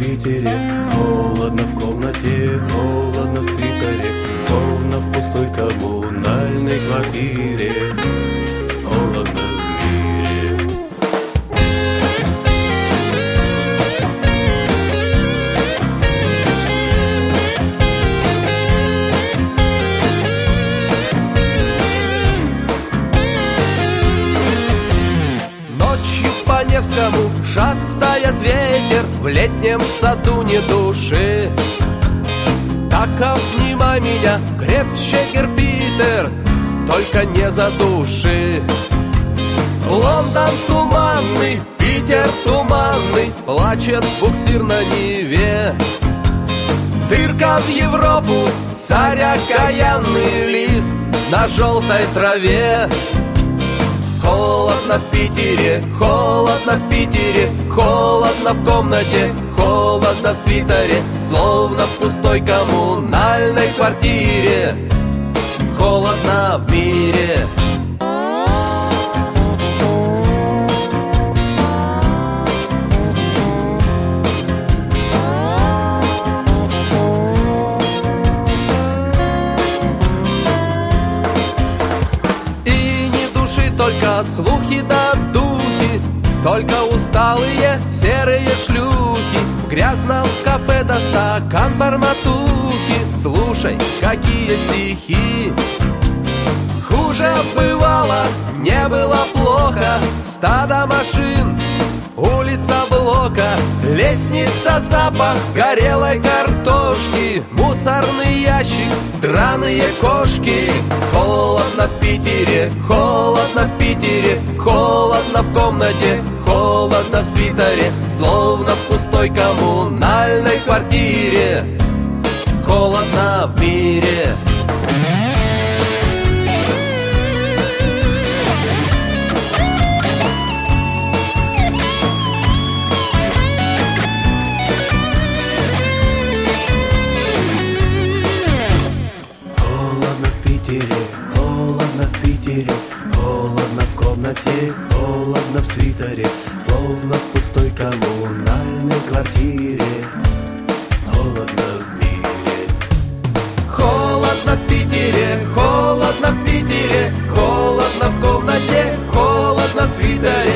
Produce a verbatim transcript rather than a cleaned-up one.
Питере, холодно в комнате, холодно в свитере, словно в пустой коммунальной квартире. Холодно в мире. Ночью по Невскому шастает ветер, в летнем саду ни души. Так обнимай меня крепче, Герпитер, только не задуши. Лондон туманный, Питер туманный, плачет буксир на Неве. Дырка в Европу, царь окаянный, лист на желтой траве. Холодно в Питере, холодно в Питере, холодно в комнате, холодно в свитере, словно в пустой коммунальной квартире. Холодно в мире. Только слухи да духи, только усталые серые шлюхи. В грязном кафе да стакан барматухи. Слушай, какие стихи. Хуже бывало, не было плохо. Стадо машин, улица блока, лестница, запах горелой картошки, мусорный ящик, драные кошки. Холодно в Питере, холодно в Питере, холодно в комнате, холодно в свитере, словно в пустой коммунальной квартире. Холодно в мире. Холодно в Питере, холодно в комнате, холодно в свитере, словно в пустой коммунальной квартире. Холодно в мире. Холодно в Питере, холодно в Питере, холодно в комнате, холодно в свитере,